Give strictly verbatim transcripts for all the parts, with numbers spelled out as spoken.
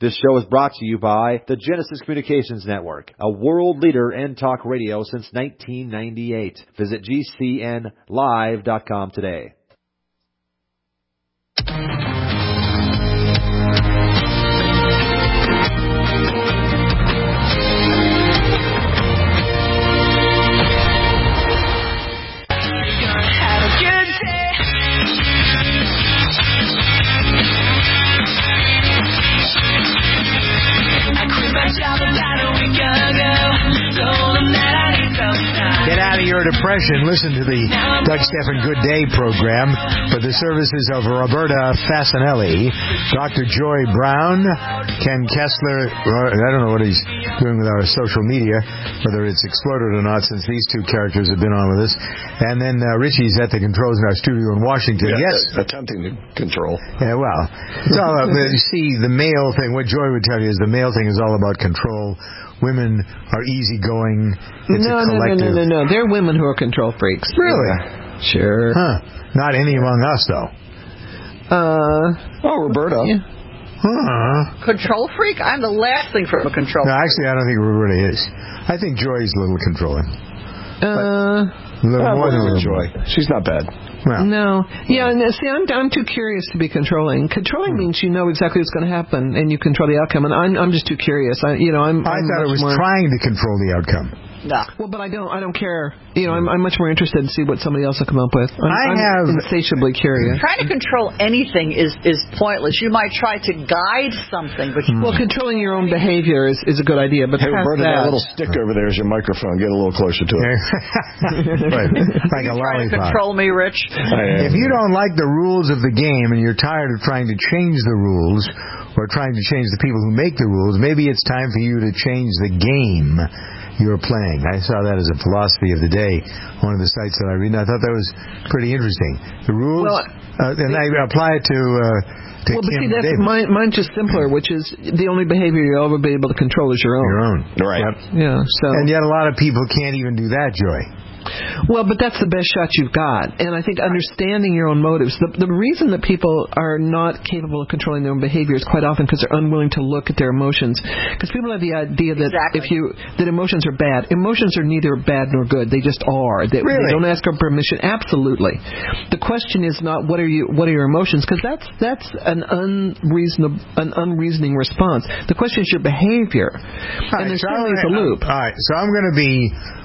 This show is brought to you by the Genesis Communications Network, a world leader in talk radio since nineteen ninety-eight. Visit G C N live dot com today. Get out of your depression. Listen to the Doug Stephan Good Day program for the services of Roberta Fasanelli, Doctor Joy Brown, Ken Kessler. I don't know what he's doing with our social media, whether it's exploded or not, since these two characters have been on with us. And then uh, Richie's at the controls in our studio in Washington. Yeah, yes. Attempting to control. Yeah, well, it's all about, you see, the male thing, what Joy would tell you is the male thing is all about control. Women are easygoing. It's no, a collective. no, no, no, no. They're women who are control freaks. Really? Yeah. Sure. Huh. Not any among us, though. Uh. Oh, Roberta. Yeah. Huh. Control freak? I'm the last thing for a control No, freak. actually, I don't think Roberta is. I think Joy's a little controlling. Uh. A little Uh, more than with a Joy. She's not bad. Well, no. Yeah, and see, I'm, I'm too curious to be controlling. Controlling means you know exactly what's going to happen, and you control the outcome. And I'm, I'm just too curious. I, you know, I'm. I I'm thought it was more... trying to control the outcome. Nah. Well, but I don't. I don't care. You know, I'm, I'm much more interested in see what somebody else will come up with. I'm, I I'm have insatiably curious. Trying to control anything is, is pointless. You might try to guide something, but you well, controlling your own behavior is, is a good idea. But Hey, past Roberta, that, that little stick over there is your microphone. Get a little closer to it. Right. Like a trying to lollipop. control me, Rich. I am. If you don't like the rules of the game and you're tired of trying to change the rules or trying to change the people who make the rules, maybe it's time for you to change the game you're playing. I saw that as a philosophy of the day, one of the sites that I read, and I thought that was pretty interesting. The rules, well, uh, and I apply it to... Uh, to well, but Kim see, that's Davis. mine, mine's just simpler, which is the only behavior you'll ever be able to control is your own. Your own. Right. Yep. Yeah, so... And yet a lot of people can't even do that, Joy. Well, but that's the best shot you've got. And I think understanding your own motives, the, the reason that people are not capable of controlling their own behavior is quite often because they're unwilling to look at their emotions. Because people have the idea that exactly. if you that emotions are bad. Emotions are neither bad nor good. They just are. They, really? they don't ask for permission. Absolutely. The question is not what are you what are your emotions, because that's that's an unreasonable an unreasoning response. The question is your behavior. Right, and there's so certainly I'm, a loop. All right, so I'm going to be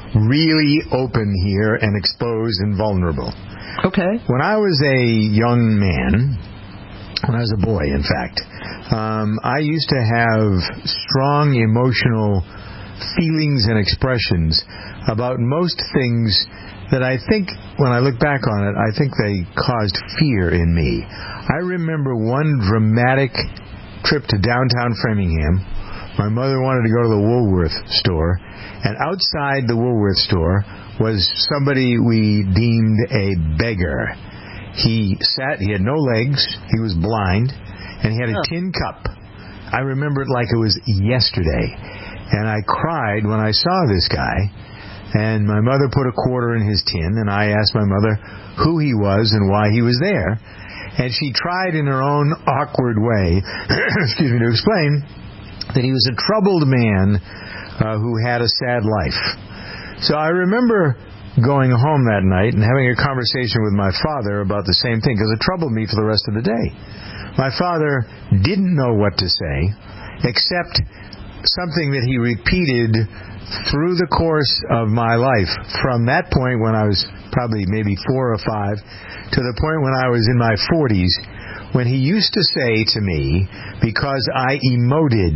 really open here and exposed and vulnerable. Okay. When I was a young man, when I was a boy, in fact, um, I used to have strong emotional feelings and expressions about most things that I think, when I look back on it, I think they caused fear in me. I remember one dramatic trip to downtown Framingham. My mother wanted to go to the Woolworth store, and outside the Woolworth store was somebody we deemed a beggar. He sat, he had no legs, he was blind, and he had a tin cup. I remember it like it was yesterday. And I cried when I saw this guy, and my mother put a quarter in his tin, and I asked my mother who he was and why he was there. And she tried in her own awkward way, excuse me, to explain that he was a troubled man uh, who had a sad life. So I remember going home that night and having a conversation with my father about the same thing, because it troubled me for the rest of the day. My father didn't know what to say, except something that he repeated through the course of my life, from that point when I was probably maybe four or five, to the point when I was in my forties, when he used to say to me, because I emoted,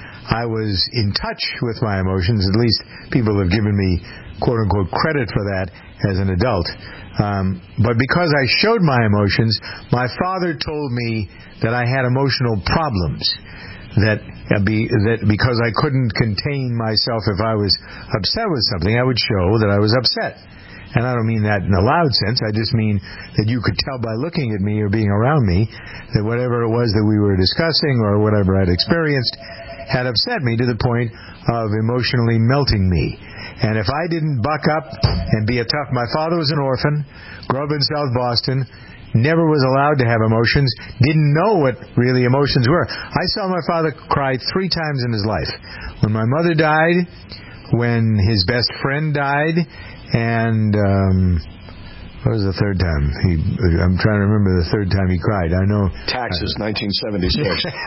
I was in touch with my emotions. At least people have given me, quote-unquote, credit for that as an adult. Um, but because I showed my emotions, my father told me that I had emotional problems. That, uh, be, that because I couldn't contain myself if I was upset with something, I would show that I was upset. And I don't mean that in a loud sense. I just mean that you could tell by looking at me or being around me that whatever it was that we were discussing or whatever I'd experienced had upset me to the point of emotionally melting me. And if I didn't buck up and be a tough... My father was an orphan, grew up in South Boston, never was allowed to have emotions, didn't know what really emotions were. I saw my father cry three times in his life. When my mother died, when his best friend died, and um, what was the third time? He, I'm trying to remember the third time he cried. I know. Taxes, uh, nineteen seventy-six.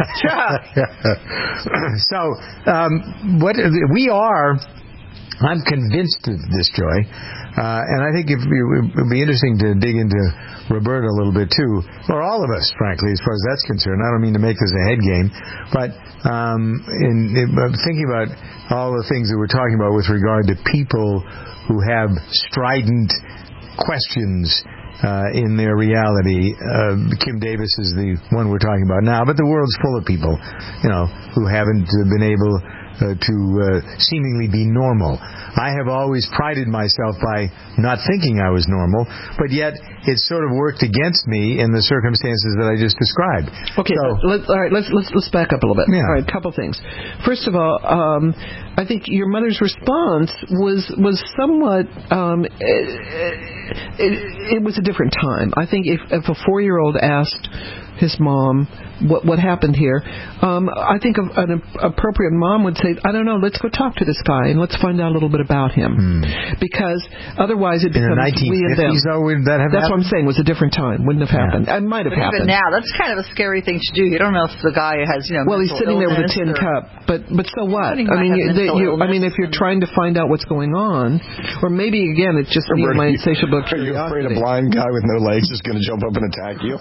So, um, what we are, I'm convinced of this, Joy, uh, and I think if, it would be interesting to dig into Roberta a little bit too, or all of us, frankly, as far as that's concerned. I don't mean to make this a head game, but um, in, in thinking about all the things that we're talking about with regard to people who have strident questions uh, in their reality. Uh, Kim Davis is the one we're talking about now, but the world's full of people, you know, who haven't been able Uh, to uh, seemingly be normal. I have always prided myself by not thinking I was normal, but yet it sort of worked against me in the circumstances that I just described. Okay, so, let's, all right, let's let's let's back up a little bit. Yeah. All right, a couple things. First of all, um, I think your mother's response was was somewhat. Um, it, it, it was a different time. I think if, if a four-year-old asked his mom what what happened here, um, I think an appropriate mom would say, I don't know, let's go talk to this guy and let's find out a little bit about him. Hmm. Because otherwise it becomes we and them. Though, would that have that's happened? what I'm saying. It was a different time. Wouldn't have happened. Yeah. It might have but happened. Even now, that's kind of a scary thing to do. You don't know if the guy has, you know, well, he's sitting there with a tin or... cup, but but so what? I mean, you, they, you, I mean, if you're trying to find out what's going on, or maybe again, it's just me and my insatiable curiosity. Are you afraid a blind guy with no legs is going to jump up and attack you?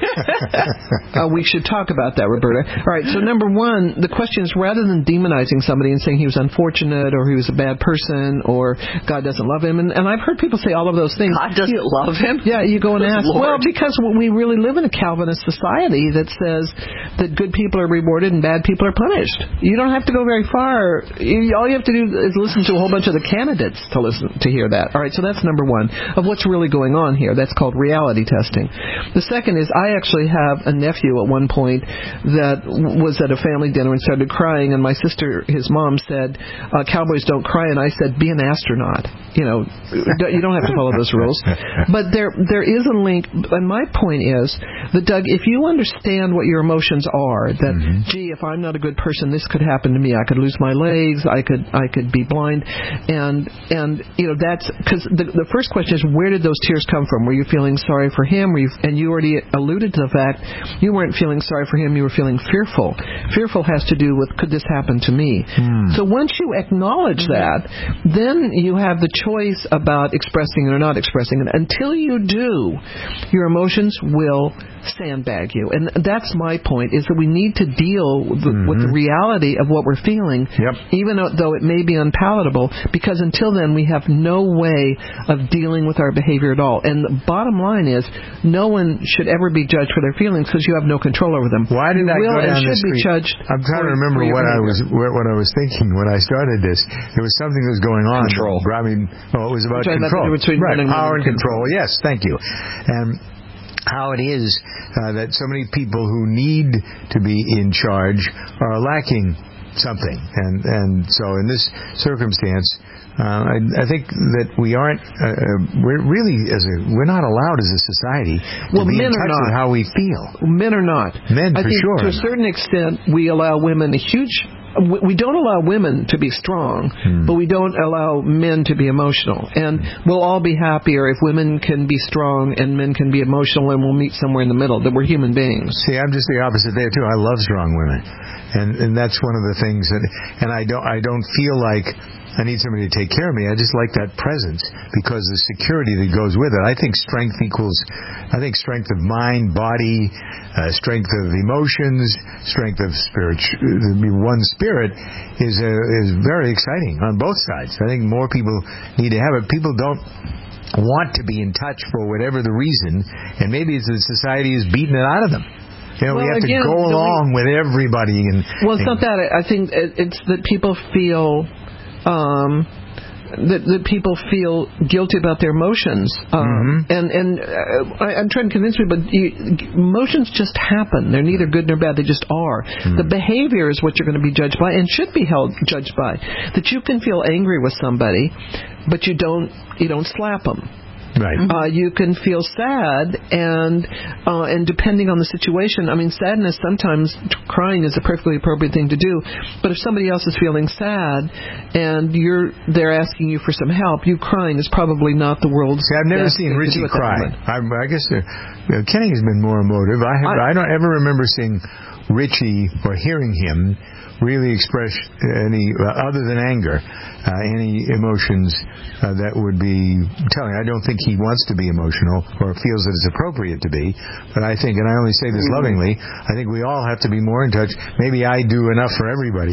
uh, we should talk about that, Roberta. All right. So number one, the question is, rather than demonizing somebody and saying he was unfortunate or he was a bad person or God doesn't love him, and, and I've heard people say all of those things. God doesn't you, love him? Yeah, you go and ask. Lord. Well, because we really live in a Calvinist society that says that good people are rewarded and bad people are punished. You don't have to go very far. You, all you have to do is listen to a whole bunch of the candidates to listen to hear that. All right, so that's number one of what's really going on here. That's called reality testing. The second is I actually have a nephew at one point that was at a family dinner and started crying, and my sister, his mom, said, uh, cowboys don't cry, and I said, be an astronaut. You know, you don't have to follow those rules. But there there is a link, and my point is that, Doug, if you understand what your emotions are, that, mm-hmm. gee, if I'm not a good person, this could happen to me. I could lose my legs, I could I could be blind, and, and you know, that's, because the, the first question is, where did those tears come from? Were you feeling sorry for him? Were you, and you already alluded to the fact you weren't feeling sorry for him, you were feeling fearful. Fearful has to do with, could this happen to me? Hmm. So once you acknowledge that, then you have the choice about expressing it or not expressing it. Until you do, your emotions will sandbag you. And that's my point, is that we need to deal with, mm-hmm. with the reality of what we're feeling, yep. even though it may be unpalatable, because until then we have no way of dealing with our behavior at all. And the bottom line is, no one should ever be judged for their feelings because you have no control over them. Why did you I will go down and should this be judged. I'm trying for, to remember what behavior. I was what I was thinking when I started this. There was something that was going on. Control. I mean, well, it was about control. About right, and power and control. control. Yes, thank you. And how it is uh, that so many people who need to be in charge are lacking something. And and so in this circumstance, uh, I, I think that we aren't, uh, we're really, as a, we're not allowed as a society to well, be in men touch are not. with how we feel. Men are not. Men, I for think sure. To a certain extent, we allow women a huge... We don't allow women to be strong, hmm. but we don't allow men to be emotional. And we'll all be happier if women can be strong and men can be emotional, and we'll meet somewhere in the middle, that we're human beings. See, I'm just the opposite there, too. I love strong women. And and that's one of the things that... And I don't I don't feel like I need somebody to take care of me. I just like that presence because the security that goes with it. I think strength equals... I think strength of mind, body, uh, strength of emotions, strength of spirit, one spirit is uh, is very exciting on both sides. I think more people need to have it. People don't want to be in touch for whatever the reason, and maybe it's that society is beating it out of them. You know, well, we have again, to go along we, with everybody. And well, it's and, not that. I think it's that people feel... Um, That, that people feel guilty about their emotions, um, mm-hmm. and and uh, I, I'm trying to convince people, but you, emotions just happen. They're neither good nor bad; they just are. Mm-hmm. The behavior is what you're going to be judged by, and should be held judged by. That you can feel angry with somebody, but you don't you don't slap them. Right. Uh, you can feel sad, and uh, and depending on the situation, I mean, sadness, sometimes crying is a perfectly appropriate thing to do. But if somebody else is feeling sad and you're they're asking you for some help, you crying is probably not the world's See, I've never best seen thing to Richie do at that cry. moment. I, I guess uh, Kenny has been more emotive. I, have, I, I don't ever remember seeing Richie or hearing him really express any, uh, other than anger, uh, any emotions uh, that would be telling. I don't think he wants to be emotional or feels that it's appropriate to be. But I think, and I only say this lovingly, I think we all have to be more in touch. Maybe I do enough for everybody.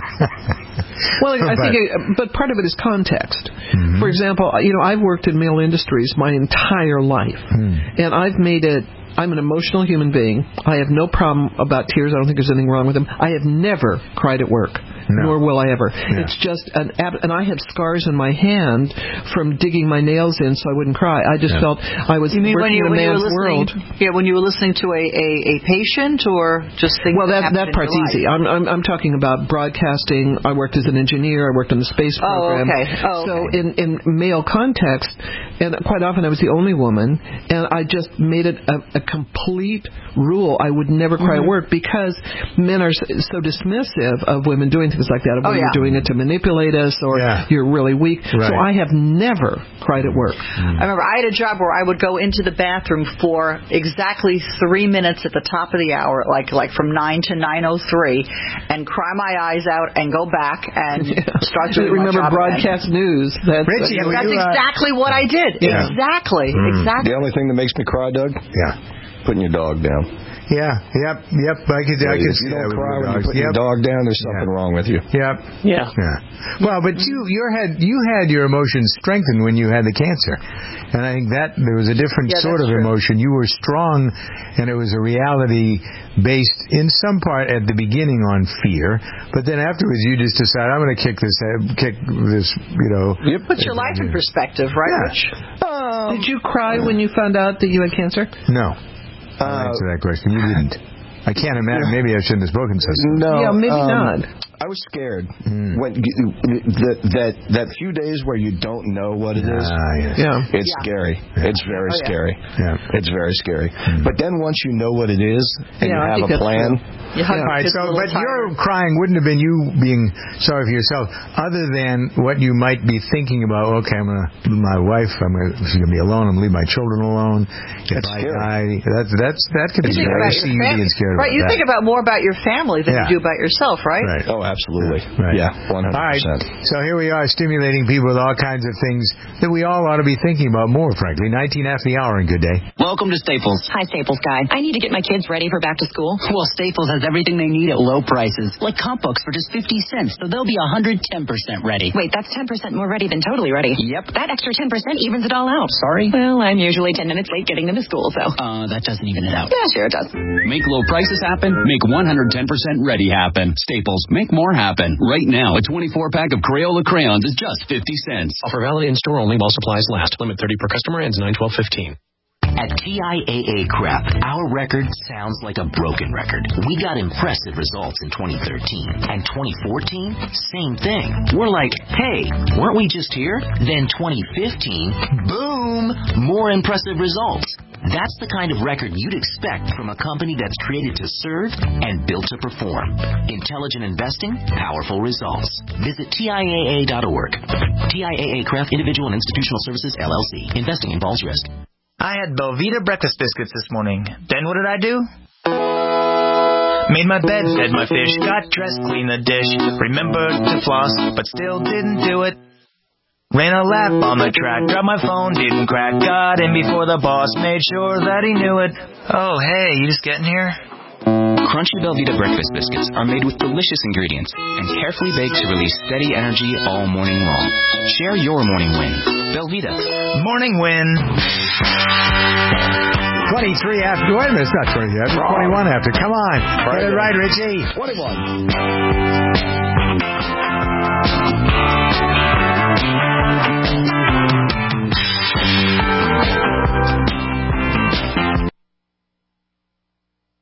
Well, I but, think, it, but part of it is context. Mm-hmm. For example, you know, I've worked in male industries my entire life, mm. and I've made it. I'm an emotional human being. I have no problem about tears. I don't think there's anything wrong with them. I have never cried at work, no. nor will I ever. Yeah. It's just an ab- and I have scars in my hand from digging my nails in so I wouldn't cry. I just yeah. felt I was you mean working when you, in a when man's you were world. Yeah, when you were listening to a, a, a patient or just things Well, that, that that part's easy. I'm, I'm I'm talking about broadcasting. I worked as an engineer. I worked on the space program. Oh, okay. Oh, so okay. in in male context, and quite often I was the only woman, and I just made it a, a complete rule. I would never cry mm-hmm. at work because men are so dismissive of women doing things like that. Of oh, women yeah. doing it to manipulate us, or yeah. you're really weak. Right. So I have never cried at work. Mm. I remember I had a job where I would go into the bathroom for exactly three minutes at the top of the hour, like like from nine to nine oh three, and cry my eyes out and go back and yeah. start doing Remember my job broadcast again. news. That's, Richie, Yeah, Well, that's you, uh, exactly what I did. Yeah. Exactly. Mm. Exactly. The only thing that makes me cry, Doug, Yeah. putting your dog down. Yeah, yep, yep. I could, I could If see you that don't with cry your when you dogs. put Yep. your dog down, there's something Yeah. wrong with you. Yep. Yeah. Yeah. Well, but you you had you had your emotions strengthened when you had the cancer, and I think that there was a different Yeah, sort of that's true. emotion. You were strong, and it was a reality based in some part at the beginning on fear, but then afterwards you just decide I'm going to kick this kick this you know. Yep. Put your life in perspective, right, Yeah. Rich? Um, Did you cry when you found out that you had cancer? No. Uh, I'll answer that question. You didn't. I can't imagine. Maybe I shouldn't have spoken so soon. No. Yeah, maybe um, not. I was scared Mm. when that that that few days where you don't know what it is. Ah, yes. Yeah. It's Yeah. scary. It's very Oh, yeah. scary. Yeah. It's very scary. But then once you know what it is and Yeah, I you think have a that's plan, You hug All your right, kids a so little but tighter. your crying wouldn't have been you being sorry for yourself, other than what you might be thinking about. Okay, I'm gonna my wife. I'm gonna she's gonna be alone. I'm gonna leave my children alone. If That's I scary. die, that's that's that could You be think scary. about I your see you fam- being scared right? about You that. think about more about your family than Yeah. you do about yourself, right? Right. oh, absolutely. Right. Yeah, one All hundred right. percent. So here we are, stimulating people with all kinds of things that we all ought to be thinking about more. Frankly, nineteen after the hour, and good day. Welcome to Staples. Hi, Staples guy. I need to get my kids ready for back to school. Well, Staples has everything they need at low prices, like comp books for just fifty cents, so they'll be one hundred ten percent ready. Wait, that's ten percent more ready than totally ready. Yep. That extra ten percent evens it all out. Sorry? Well, I'm usually ten minutes late getting them to school, so. Uh, that doesn't even it out. Yeah, sure it does. Make low prices happen. Make one hundred ten percent ready happen. Staples, make more happen. Right now, a twenty-four pack of Crayola crayons is just fifty cents. Offer valid in store only while supplies last. Limit thirty per customer. Ends nine twelve fifteen. At T I A A Crep, our record sounds like a broken record. We got impressive results in twenty thirteen. And twenty fourteen, same thing. We're like, hey, weren't we just here? Then twenty fifteen, boom, more impressive results. That's the kind of record you'd expect from a company that's created to serve and built to perform. Intelligent investing, powerful results. Visit T I A A dot org. T I A A Cref, Individual and Institutional Services, L L C. Investing involves risk. I had Belvita breakfast biscuits this morning. Then what did I do? Made my bed, fed my fish, got dressed, cleaned the dish, remembered to floss, but still didn't do it. Ran a lap on the track, dropped my phone, didn't crack, got in before the boss, made sure that he knew it. Oh, hey, you just getting here? Crunchy Belvita breakfast biscuits are made with delicious ingredients and carefully baked to release steady energy all morning long. Share your morning win. Belvita. Morning win. twenty-three after. Wait a minute, it's not twenty-three after. twenty-one after. Come on. Get it right, Richie. twenty-one.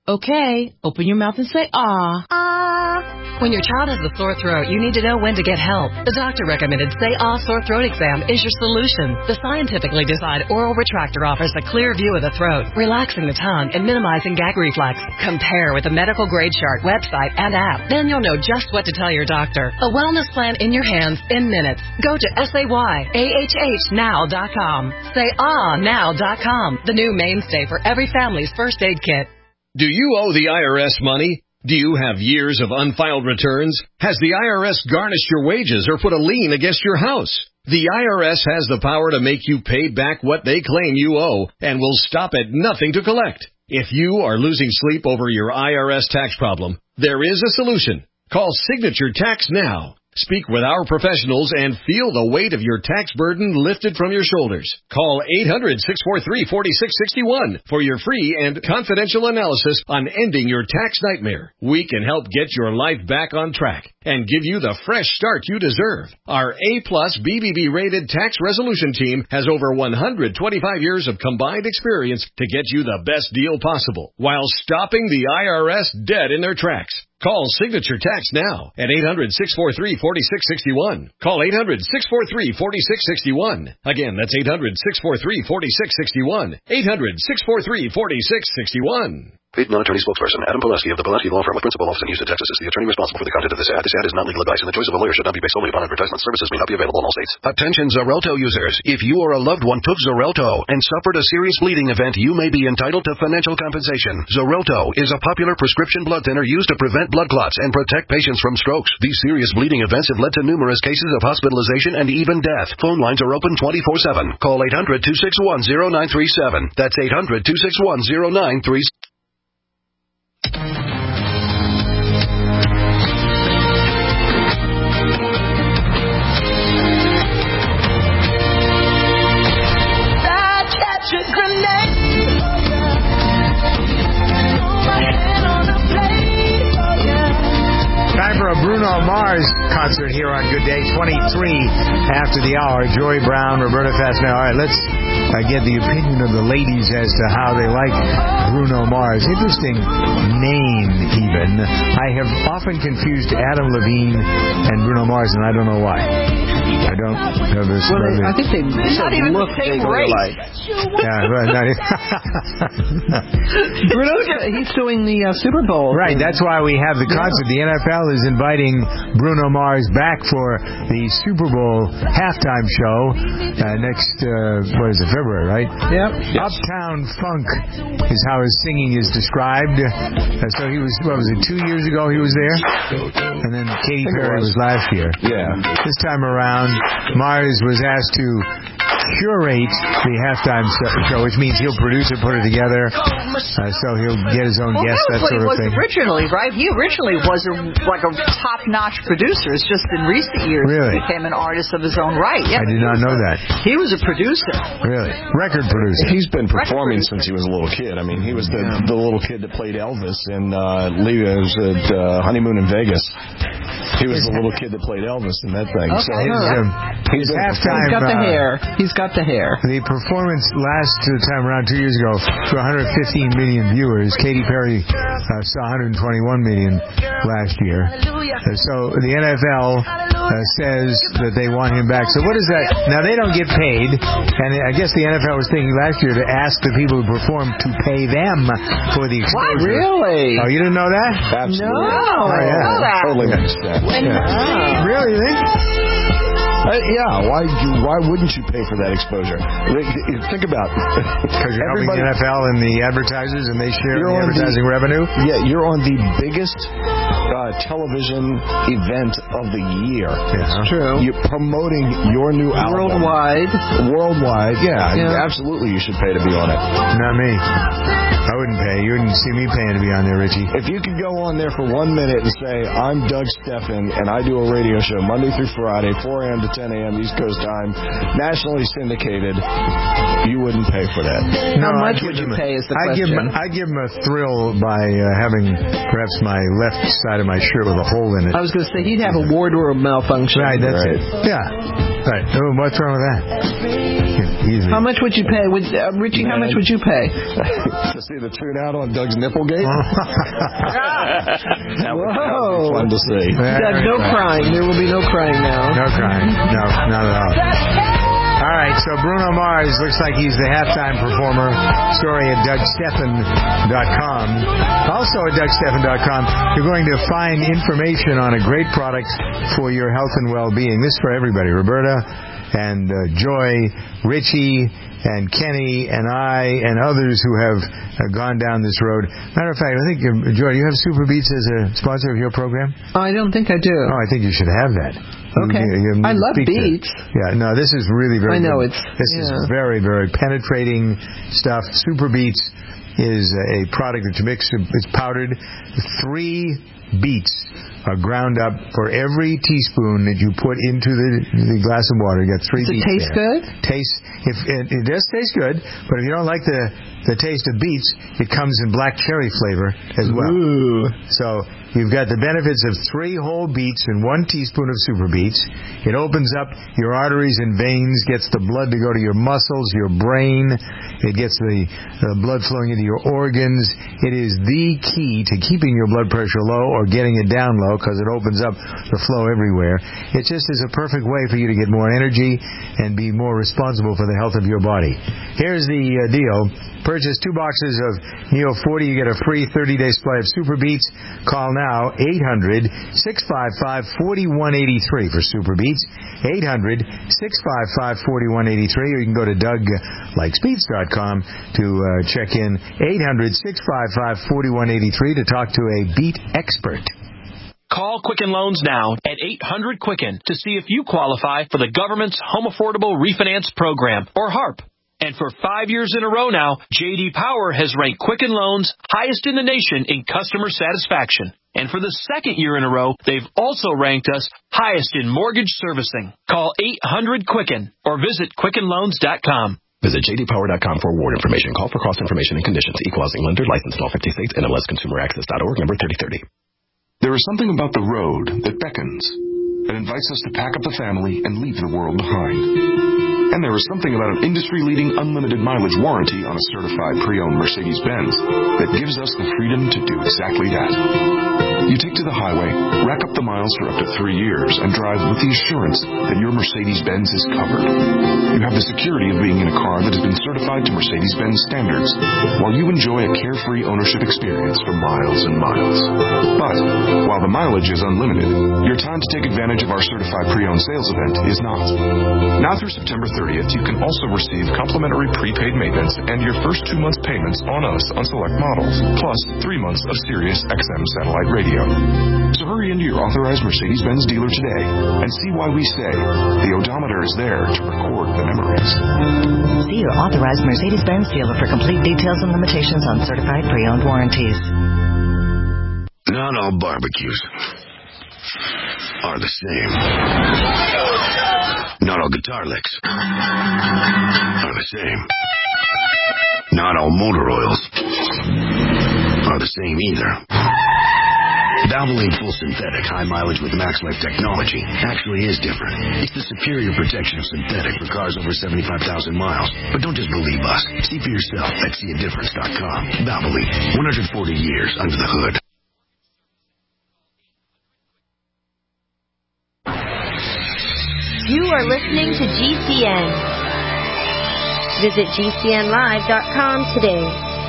Okay, open your mouth and say ah. Ah. When your child has a sore throat, you need to know when to get help. The doctor recommended Say Ah Sore Throat Exam is your solution. The scientifically designed oral retractor offers a clear view of the throat, relaxing the tongue and minimizing gag reflex. Compare with the medical grade chart website and app. Then you'll know just what to tell your doctor. A wellness plan in your hands in minutes. Go to S A Y A H H now dot com. Say ah now dot com, the new mainstay for every family's first aid kit. Do you owe the I R S money? Do you have years of unfiled returns? Has the I R S garnished your wages or put a lien against your house? The I R S has the power to make you pay back what they claim you owe and will stop at nothing to collect. If you are losing sleep over your I R S tax problem, there is a solution. Call Signature Tax now. Speak with our professionals and feel the weight of your tax burden lifted from your shoulders. Call eight hundred, six four three, four six six one for your free and confidential analysis on ending your tax nightmare. We can help get your life back on track and give you the fresh start you deserve. Our A-plus B B B rated tax resolution team has over one hundred twenty-five years of combined experience to get you the best deal possible while stopping the I R S dead in their tracks. Call Signature Tax now at eight hundred, six four three, four six six one. Call eight hundred, six four three, four six six one. Again, that's eight hundred, six four three, four six six one. eight hundred, six four three, four six six one. Paid non-attorney spokesperson Adam Pulaski of the Pulaski Law Firm with principal office in Houston, Texas is the attorney responsible for the content of this ad. This ad is not legal advice, and the choice of a lawyer should not be based solely upon advertisement. Services may not be available in all states. Attention Xarelto users. If you or a loved one took Xarelto and suffered a serious bleeding event, you may be entitled to financial compensation. Xarelto is a popular prescription blood thinner used to prevent blood clots and protect patients from strokes. These serious bleeding events have led to numerous cases of hospitalization and even death. Phone lines are open twenty-four seven. Call eight hundred, two six one, zero nine three seven. That's eight hundred, two six one, zero nine three seven. Time for a Bruno Mars concert here on Good Day, twenty-three after the hour. Joy Brown, Roberta Fassbender. All right, let's uh, get the opinion of the ladies as to how they like Bruno Mars. Interesting name, even. I have often confused Adam Levine and Bruno Mars, and I don't know why. I don't have this. Well, they, I think they not even look the same vaguely race. alike. Yeah, right. Not even Bruno's he's doing the uh, Super Bowl. Right, that's why we have the concert. The N F L is inviting Bruno Mars back for the Super Bowl halftime show uh, next, uh, what is it, February, right? Yep. Yes. Uptown Funk is how his singing is described. Uh, so he was, what was it, two years ago he was there? And then Katy Perry was. was last year. Yeah. This time around, Mars was asked to curate the halftime show, which means he'll produce it, put it together, uh, so he'll get his own well, guests, that that sort of was thing. Originally, right? He originally was a, like a top-notch producer. It's just in recent years really? he became an artist of his own right. Yeah, I did not know a, that. He was a producer. Really? Record producer. He's been performing since he was a little kid. I mean, he was the, yeah. the little kid that played Elvis in uh, Leo's at uh, Honeymoon in Vegas. He was the little kid that played Elvis in that thing. Okay. So his, um, his halftime. He's got the uh, hair. He's got the hair. The performance last time around two years ago to one hundred fifteen million viewers. Katy Perry uh, saw one hundred twenty-one million last year. Uh, so the N F L uh, says that they want him back. So what is that? Now they don't get paid, and I guess the N F L was thinking last year to ask the people who perform to pay them for the exposure. What? Really? Oh, you didn't know that? Absolutely. No. Oh, yeah. Totally understand. Yeah. Really? You think? Uh, yeah, why you, why wouldn't you pay for that exposure? Think about it. Because you're helping the N F L and the advertisers, and they share the advertising the, revenue? Yeah, you're on the biggest uh, television event of the year. Yeah. True. You're promoting your new album. Worldwide. Worldwide, yeah, yeah. Absolutely you should pay to be on it. Not me. I wouldn't pay. You wouldn't see me paying to be on there, Richie. If you could go on there for one minute and say, I'm Doug Steffen, and I do a radio show Monday through Friday, four a.m. to ten a.m. East Coast time, nationally syndicated, you wouldn't pay for that. No, How much I'd would you a, pay is the I'd question. give, I'd give him a thrill by uh, having perhaps my left side of my shirt with a hole in it. I was going to say, he'd have a wardrobe malfunction. Right, that's right. it. Yeah. Right. Oh, what's wrong with that? Excuse me. How much would you pay? Would, uh, Richie, Man. how much would you pay? To see the tune out on Doug's Nipplegate? That would, that would be fun to see. Doug, no crying. There will be no crying now. No crying. No, not at all. All right, so Bruno Mars looks like he's the halftime performer. Story at Doug Stephan dot com. Also at Doug Stephan dot com, you're going to find information on a great product for your health and well-being. This is for everybody. Roberta and uh, Joy, Richie, and Kenny, and I, and others who have uh, gone down this road. Matter of fact, I think, uh, Joy, do you have Super Beats as a sponsor of your program? I don't think I do. Oh, I think you should have that. Okay. You, you I love Beats. To, yeah, no, this is really very I know good. it's... This yeah. is very, very penetrating stuff. Super Beats is a product that's mixed, it's powdered. Three beets are ground up for every teaspoon that you put into the, the glass of water. You got three Does it beets taste there. good? Taste, if it, it does taste good, but if you don't like the, the taste of beets, it comes in black cherry flavor as well. Ooh. So you've got the benefits of three whole beets and one teaspoon of Super Beets. It opens up your arteries and veins, gets the blood to go to your muscles, your brain. It gets the uh, blood flowing into your organs. It is the key to keeping your blood pressure low or getting it down low because it opens up the flow everywhere. It just is a perfect way for you to get more energy and be more responsible for the health of your body. Here's the uh, deal. Purchase two boxes of Neo forty. You get a free thirty-day supply of Super Beets. Call now eight hundred, six five five, four one eight three for Super Beets. eight hundred, six five five, four one eight three. Or you can go to Doug Likes Beats dot com to uh, check in. eight hundred, six five five, four one eight three to talk to a beet expert. Call Quicken Loans now at eight hundred Quicken to see if you qualify for the government's Home Affordable Refinance Program, or HARP. And for five years in a row now, J D Power has ranked Quicken Loans highest in the nation in customer satisfaction. And for the second year in a row, they've also ranked us highest in mortgage servicing. Call eight hundred Quicken or visit Quicken Loans dot com. Visit J D Power dot com for award information. Call for cost information and conditions. Equal housing lender, licensed in all fifty states, N M L S Consumer Access dot org, number thirty thirty. There is something about the road that beckons, that invites us to pack up the family and leave the world behind. And there is something about an industry-leading unlimited mileage warranty on a certified pre-owned Mercedes-Benz that gives us the freedom to do exactly that. You take to the highway, rack up the miles for up to three years, and drive with the assurance that your Mercedes-Benz is covered. You have the security of being in a car that has been certified to Mercedes-Benz standards, while you enjoy a carefree ownership experience for miles and miles. But while the mileage is unlimited, your time to take advantage of our certified pre-owned sales event is not. Now through September thirtieth, you can also receive complimentary prepaid maintenance and your first two months payments on us on select models, plus three months of Sirius X M satellite radio. So hurry into your authorized Mercedes-Benz dealer today and see why we say the odometer is there to record the memories. See your authorized Mercedes-Benz dealer for complete details and limitations on certified pre-owned warranties. Not all barbecues are the same. Not all guitar licks are the same. Not all motor oils are the same either. Valvoline Full Synthetic High Mileage with MaxLife technology actually is different. It's the superior protection of synthetic for cars over seventy-five thousand miles. But don't just believe us. See for yourself at see a difference dot com. Valvoline, one hundred forty years under the hood. You are listening to G C N. Visit G C N live dot com today.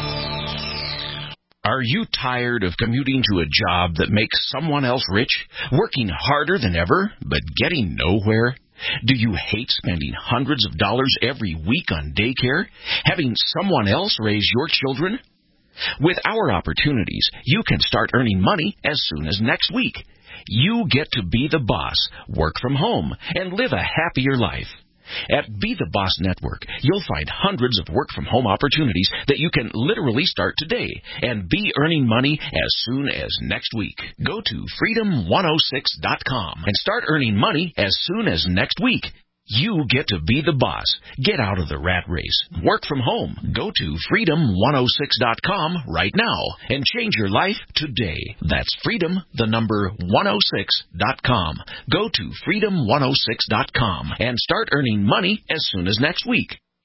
Are you tired of commuting to a job that makes someone else rich, working harder than ever, but getting nowhere? Do you hate spending hundreds of dollars every week on daycare, having someone else raise your children? With our opportunities, you can start earning money as soon as next week. You get to be the boss, work from home, and live a happier life. At Be the Boss Network, you'll find hundreds of work-from-home opportunities that you can literally start today and be earning money as soon as next week. Go to freedom one oh six dot com and start earning money as soon as next week. You get to be the boss. Get out of the rat race. Work from home. Go to freedom one oh six dot com right now and change your life today. That's freedom, the number one oh six dot com. Go to freedom one oh six dot com and start earning money as soon as next week.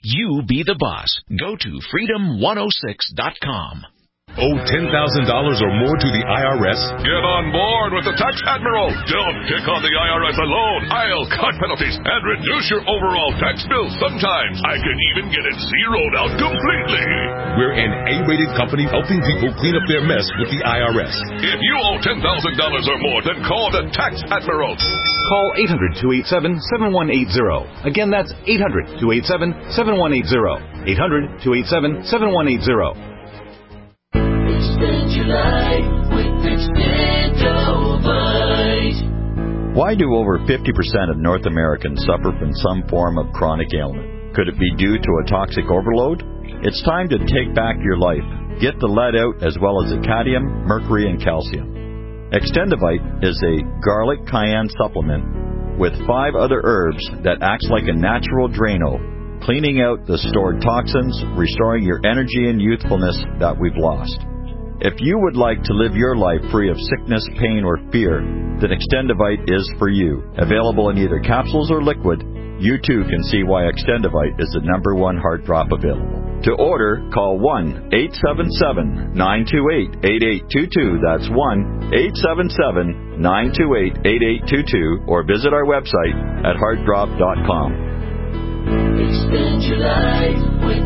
You be the boss. Go to freedom one oh six dot com. Owe ten thousand dollars or more to the I R S? Get on board with the Tax Admiral. Don't pick on the I R S alone. I'll cut penalties and reduce your overall tax bill. Sometimes I can even get it zeroed out completely. We're an A-rated company helping people clean up their mess with the I R S. If you owe ten thousand dollars or more, then call the Tax Admiral. Call eight hundred, two eight seven, seven one eight zero. Again, that's eight hundred, two eight seven, seven one eight zero. eight hundred, two eight seven, seven one eight zero. Extend your life with Extendovite. Why do over fifty percent of North Americans suffer from some form of chronic ailment? Could it be due to a toxic overload? It's time to take back your life. Get the lead out as well as the cadmium, mercury, and calcium. Extendovite is a garlic cayenne supplement with five other herbs that acts like a natural Drano, cleaning out the stored toxins, restoring your energy and youthfulness that we've lost. If you would like to live your life free of sickness, pain, or fear, then Extendovite is for you. Available in either capsules or liquid, you too can see why Extendovite is the number one heart drop available. To order, call one eight seven seven, nine two eight, eight eight two two. That's one eight seven seven, nine two eight, eight eight two two, or visit our website at heart drop dot com. Extend your life with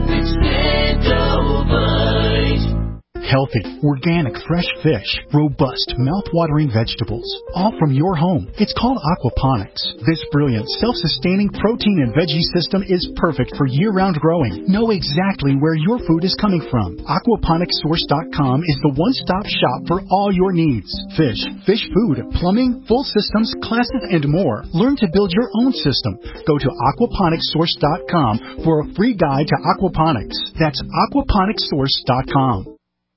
Extendovite. Healthy, organic, fresh fish, robust, mouth-watering vegetables, all from your home. It's called aquaponics. This brilliant, self-sustaining protein and veggie system is perfect for year-round growing. Know exactly where your food is coming from. aquaponics source dot com is the one-stop shop for all your needs. Fish, fish food, plumbing, full systems, classes, and more. Learn to build your own system. Go to aquaponics source dot com for a free guide to aquaponics. That's aquaponics source dot com.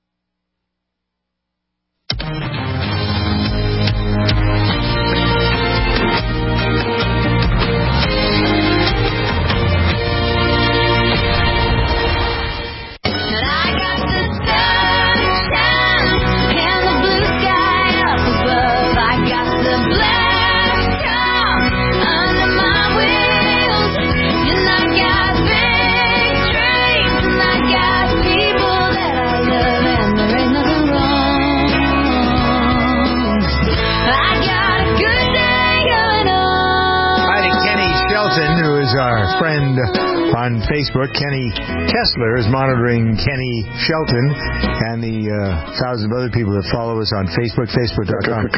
Our friend on Facebook, Kenny Kessler, is monitoring Kenny Shelton and the uh, thousands of other people that follow us on Facebook, facebook dot com.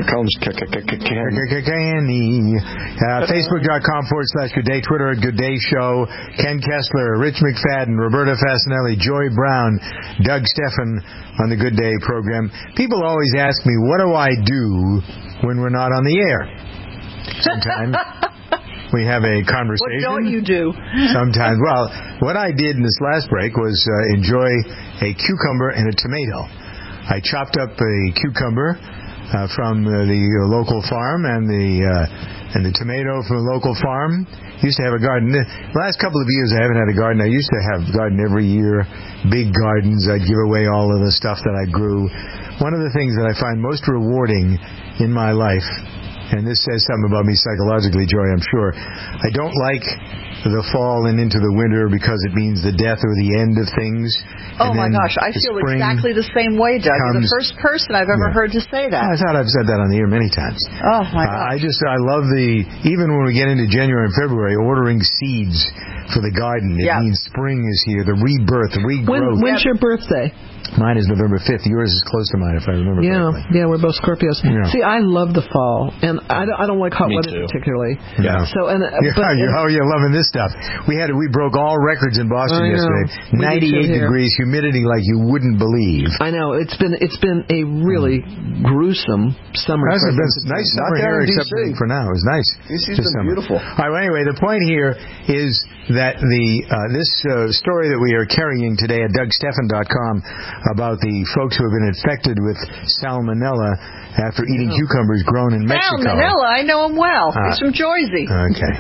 Kenny. Facebook dot com forward slash Good Day, Twitter at Good Day Show, Ken Kessler, Rich McFadden, Roberta Fasinelli, Joy Brown, Doug Steffen on the Good Day program. People always ask me, what do I do when we're not on the air? Sometimes we have a conversation. What don't you do? Sometimes. Well, what I did in this last break was uh, enjoy a cucumber and a tomato. I chopped up a cucumber uh, from uh, the local farm and the uh, and the tomato from the local farm. Used to have a garden. The last couple of years I haven't had a garden. I used to have a garden every year, big gardens. I'd give away all of the stuff that I grew. One of the things that I find most rewarding in my life, and this says something about me psychologically, Joy, I'm sure. I don't like the fall and into the winter because it means the death or the end of things. Oh, and my gosh. I feel exactly the same way, Doug. You're the first person I've ever yeah. heard to say that. I thought I've said that on the air many times. Oh, my gosh. Uh, I just, I love the, even when we get into January and February, ordering seeds for the garden. It yeah. means spring is here, the rebirth, the regrowth. When, when's your birthday? Mine is November fifth. Yours is close to mine, if I remember yeah, correctly. Yeah, we're both Scorpios. Yeah. See, I love the fall, and I don't, I don't like hot Me weather too. particularly. Yeah. So, and yeah, but, you're, oh, you're loving this stuff. We had we broke all records in Boston yesterday. ninety-eight degrees, humidity like you wouldn't believe. I know it's been it's been a really mm. gruesome summer. It's been nice summer here, except for now. It was nice. D C's been summer. Beautiful. All right. Well, anyway, the point here is that the uh, this uh, story that we are carrying today at Doug Steffen dot com about the folks who have been infected with salmonella after eating oh. cucumbers grown in Mexico. Salmonella, I know him well. Uh, He's from Jersey. Okay.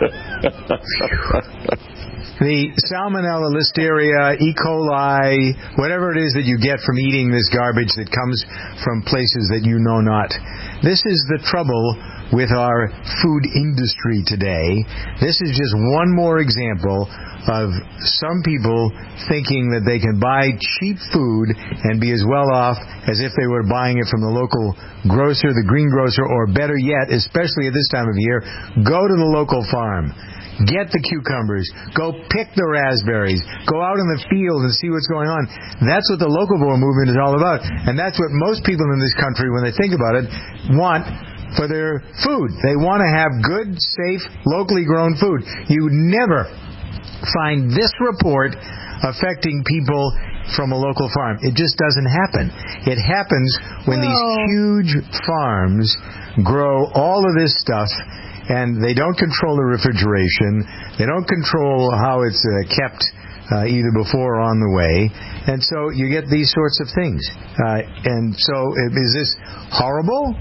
The Salmonella, Listeria, E. coli, whatever it is that you get from eating this garbage that comes from places that you know not. This is the trouble with our food industry today. This is just one more example of some people thinking that they can buy cheap food and be as well off as if they were buying it from the local grocer, the greengrocer, or better yet, especially at this time of year, go to the local farm. Get the cucumbers. Go pick the raspberries. Go out in the field and see what's going on. That's what the locavore movement is all about. And that's what most people in this country, when they think about it, want for their food. They want to have good, safe, locally grown food. You never find this report affecting people from a local farm. It just doesn't happen. It happens when these huge farms grow all of this stuff, and they don't control the refrigeration. They don't control how it's uh, kept uh, either before or on the way. And so you get these sorts of things. Uh, and so is this horrible?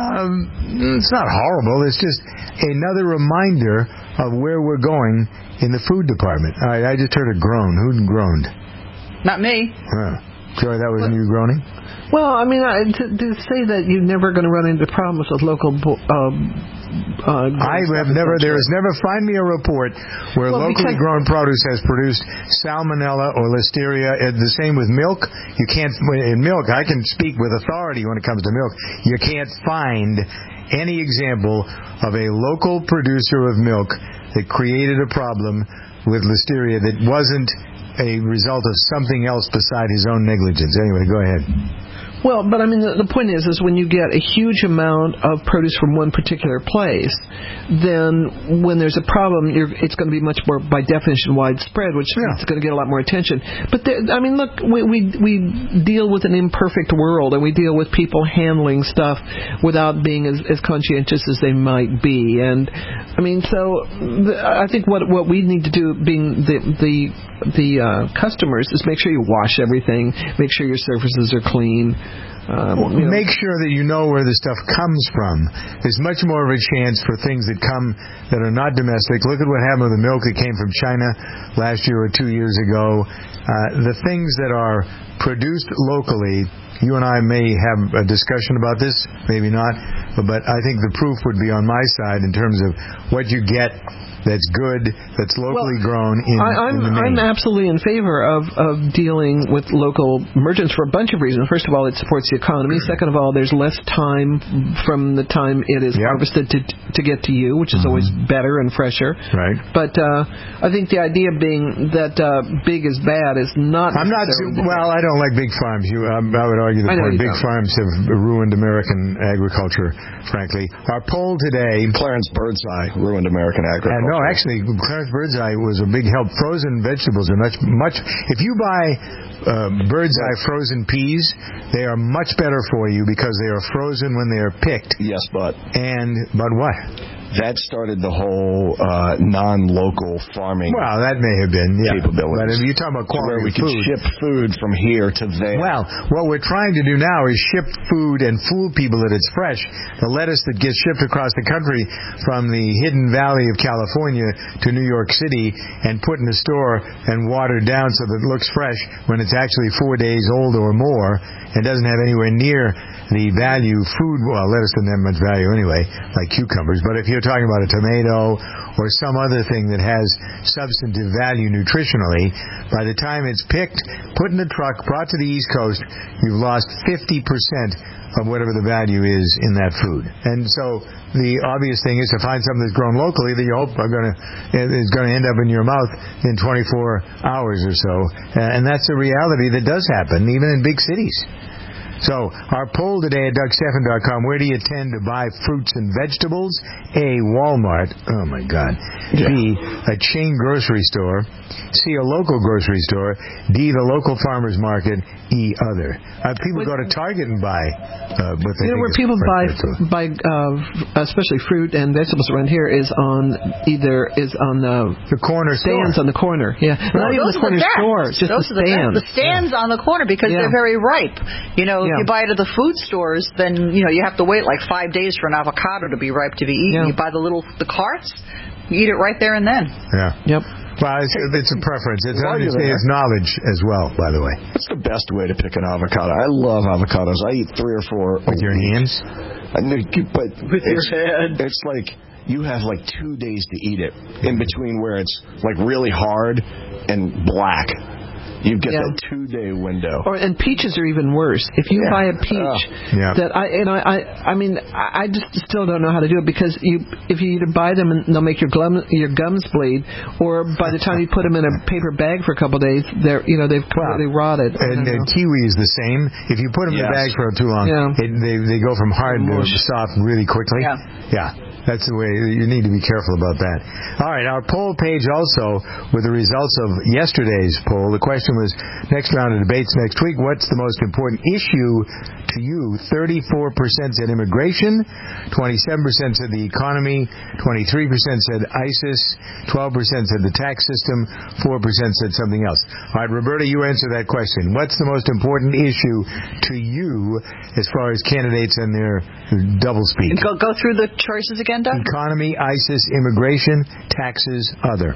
Um, it's not horrible. It's just another reminder of where we're going in the food department. All right, I just heard a groan. Who groaned? Not me. Oh. Joy, that wasn't you groaning? Well, I mean, uh, to, to say that you're never going to run into problems with local... Um, Uh, I have never, there has never, find me a report where well, locally grown produce has produced salmonella or listeria. The same with milk. You can't, in milk, I can speak with authority when it comes to milk. You can't find any example of a local producer of milk that created a problem with listeria that wasn't a result of something else beside his own negligence. Anyway, go ahead. Well, but I mean, the, the point is, is when you get a huge amount of produce from one particular place, then when there's a problem, you're, it's going to be much more, by definition, widespread, which yeah. means it's going to get a lot more attention. But there, I mean, look, we, we we deal with an imperfect world, and we deal with people handling stuff without being as, as conscientious as they might be. And I mean, so the, I think what what we need to do, being the the the uh, customers, is make sure you wash everything, make sure your surfaces are clean. Um, well, you know. Make sure that you know where the stuff comes from. There's much more of a chance for things that come that are not domestic. Look at what happened with the milk that came from China last year or two years ago. Uh, the things that are produced locally, you and I may have a discussion about this, maybe not, but I think the proof would be on my side in terms of what you get that's good, that's locally well, grown in, I, I'm, in the main. I'm absolutely in favor of, of dealing with local merchants for a bunch of reasons. First of all, it supports the economy. Second of all, there's less time from the time it is yep. harvested to to get to you, which is mm-hmm. always better and fresher. Right. But uh, I think the idea being that uh, big is bad is not. I'm not. Well, I don't like big farms. You, um, I would argue that big don't. farms have ruined American agriculture. Frankly, our poll today. Clarence Birdseye ruined American agriculture. Uh, no, actually, Clarence Birdseye was a big help. Frozen vegetables are much, much. If you buy uh, Birdseye frozen peas, they are much better for you because they are frozen when they are picked. Yes, but and but what? That started the whole uh, non-local farming. Well, that may have been yeah. capabilities. But if you're talking about quality where we food, can ship food from here to there. Well, what we're trying to do now is ship food and fool people that it's fresh. The lettuce that gets shipped across the country from the hidden valley of California to New York City and put in a store and watered down so that it looks fresh when it's actually four days old or more and doesn't have anywhere near the value food. Well, lettuce doesn't have much value anyway, like cucumbers. But if you're talking about a tomato or some other thing that has substantive value nutritionally, by the time it's picked, put in a truck, brought to the East Coast, you've lost fifty percent of whatever the value is in that food. And so the obvious thing is to find something that's grown locally that you hope are going to is going to end up in your mouth in twenty-four hours or so. And that's a reality that does happen, even in big cities. So, our poll today at Doug Stephan dot com, where do you tend to buy fruits and vegetables? A, Walmart. Oh, my God. Yeah. B, a chain grocery store. C, a local grocery store. D, the local farmer's market. E, other. Uh, people go to Target and buy uh, what they you know, think where is people buy, buy uh, especially fruit and vegetables around here is on either is on the, the corner stands store. on the corner. Yeah, well, not even the corner the store, just those the The, stands. the stands yeah. on the corner because yeah. they're very ripe. You know, yeah. if you buy it at the food stores, then you know you have to wait like five days for an avocado to be ripe to be eaten. Yeah. You buy the little the carts, you eat it right there and then. Yeah. Yep. Well, it's, it's a preference. It's, it's knowledge as well, by the way. What's the best way to pick an avocado? I love avocados. I eat three or four. With your hands? But with your it's, head. It's like you have like two days to eat it in between where it's like really hard and black. You get yeah. that two-day window. Or and peaches are even worse. If you yeah. buy a peach uh, yeah. that I and I, I I mean I just still don't know how to do it because you if you either buy them and they'll make your glum, your gums bleed, or by the time you put them in a paper bag for a couple of days, they're you know they've completely well, rotted. And the kiwi is the same. If you put them yes. in a bag for too long, yeah. it, they they go from hard to soft really quickly. Yeah. Yeah. That's the way you need to be careful about that. All right, our poll page also with the results of yesterday's poll. The question was, next round of debates next week, what's the most important issue to you? thirty-four percent said immigration, twenty-seven percent said the economy, twenty-three percent said ISIS, twelve percent said the tax system, four percent said something else. All right, Roberta, you answer that question. What's the most important issue to you as far as candidates and their doublespeak? Go, go through the choices again. Economy, ISIS, immigration, taxes, other.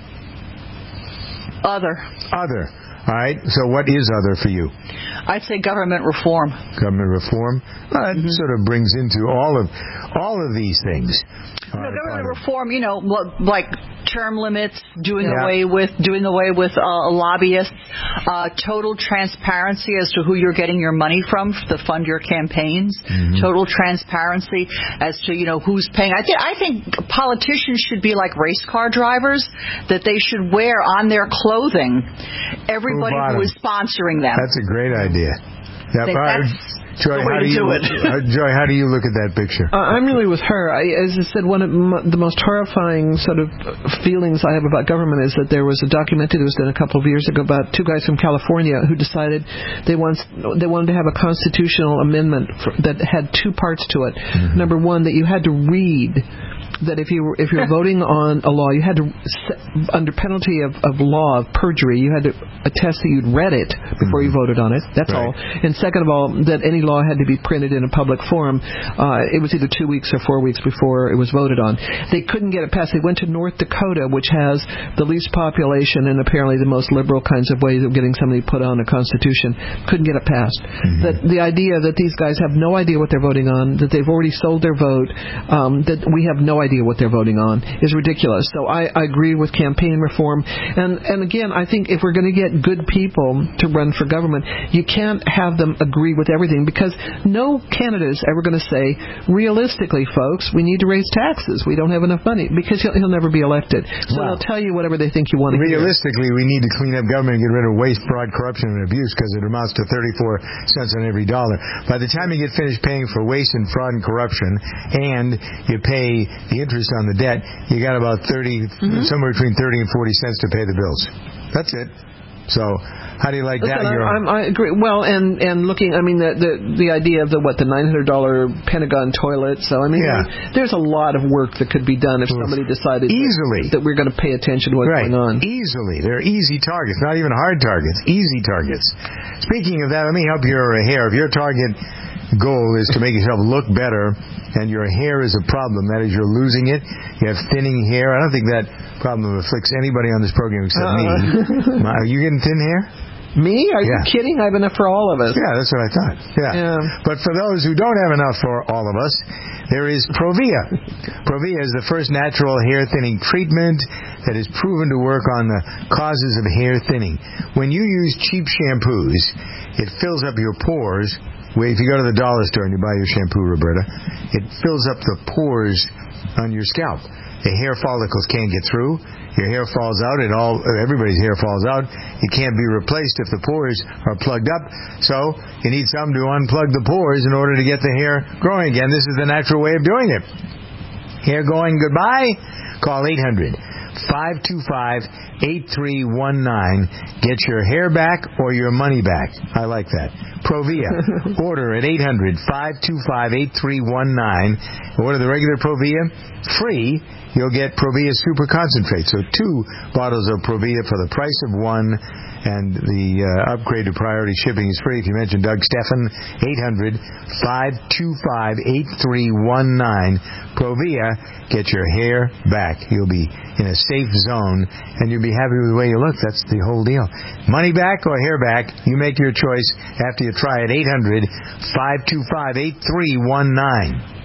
Other. Other. All right. So what is other for you? I'd say government reform. Government reform. Well, that mm-hmm. sort of brings into all of all of these things. No, uh, government reform. You know, like term limits, doing yeah. away with doing away with uh, lobbyists, uh, total transparency as to who you're getting your money from to fund your campaigns. Mm-hmm. Total transparency as to you know who's paying. I think I think politicians should be like race car drivers, that they should wear on their clothing everybody who is sponsoring them. That's a great idea. Yeah, I think that's Joy, the way how to do, you, do it. uh, Joy, how do you look at that picture? Uh, I'm really with her. I, as I said, one of m- the most horrifying sort of feelings I have about government is that there was a documentary that was done a couple of years ago about two guys from California who decided they once they wanted to have a constitutional amendment for, that had two parts to it. Mm-hmm. Number one, that you had to read that if you were if you're voting on a law, you had to, under penalty of, of law of perjury, you had to attest that you'd read it before mm-hmm. you voted on it. That's right. all. And second of all, that any law had to be printed in a public forum. Uh, it was either two weeks or four weeks before it was voted on. They couldn't get it passed. They went to North Dakota, which has the least population and apparently the most liberal kinds of ways of getting somebody put on a constitution. Couldn't get it passed. Mm-hmm. That the idea that these guys have no idea what they're voting on, that they've already sold their vote, um, that we have no idea what they're voting on is ridiculous. So I, I agree with campaign reform. And, and again, I think if we're going to get good people to run for government, you can't have them agree with everything because no candidate is ever going to say, realistically, folks, we need to raise taxes. We don't have enough money because he'll, he'll never be elected. So wow. they'll tell you whatever they think you want to hear. Realistically, we need to clean up government and get rid of waste, fraud, corruption, and abuse because it amounts to thirty-four cents on every dollar. By the time you get finished paying for waste and fraud and corruption and you pay the interest on the debt, you got about thirty, mm-hmm. somewhere between thirty and forty cents to pay the bills. That's it. So, how do you like Listen, that? I, I'm, I agree. Well, and, and looking, I mean, the the, the idea of the what the nine hundred dollars Pentagon toilet. So, I mean, yeah. there's a lot of work that could be done if somebody decided easily that, that we're going to pay attention to what's right. going on. Easily, they're easy targets, not even hard targets. Easy targets. Speaking of that, let me help your hair. If your target goal is to make yourself look better and your hair is a problem, that is, you're losing it, you have thinning hair. I don't think that problem afflicts anybody on this program except uh, me. Are you getting thin hair? Me? Are yeah. you kidding? I have enough for all of us. Yeah, that's what I thought. Yeah. yeah. But for those who don't have enough for all of us, there is Provia. Provia is the first natural hair thinning treatment that is proven to work on the causes of hair thinning. When you use cheap shampoos, it fills up your pores. If you go to the dollar store and you buy your shampoo, Roberta, it fills up the pores on your scalp. The hair follicles can't get through. Your hair falls out. It all everybody's hair falls out. It can't be replaced if the pores are plugged up. So you need something to unplug the pores in order to get the hair growing again. This is the natural way of doing it. Hair going goodbye? Call eight hundred, five two five, eight three one nine. Get your hair back or your money back. I like that. Provia. Order at eight hundred, five two five, eight three one nine. Order the regular Provia. Free. You'll get Provia Super Concentrate. So two bottles of Provia for the price of one. And the uh, upgrade to priority shipping is free if you mention Doug Steffen. eight hundred, five two five, eight three one nine. Provia. Get your hair back. You'll be in a safe zone, and you'll be happy with the way you look. That's the whole deal. Money back or hair back, you make your choice after you try it. eight hundred, five two five, eight three one nine.